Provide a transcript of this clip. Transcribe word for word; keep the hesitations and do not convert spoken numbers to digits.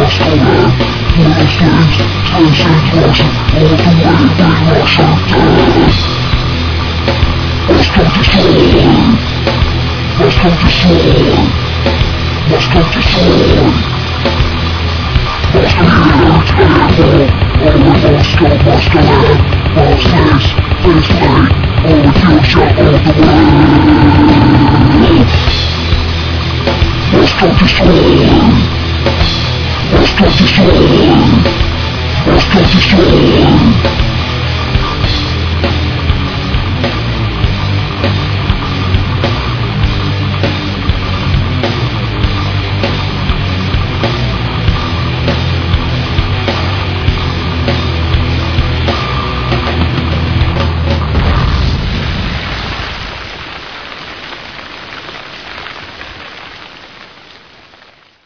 masculine. Full of flames, tensions rushing, all the way we rush our death. Must come destroy. Must come destroy. Must come destroy. Must hear terrible. All we must go masculine. Must face, face late. All the future of the world. Must come destroy. Must come destroy. Must come destroy.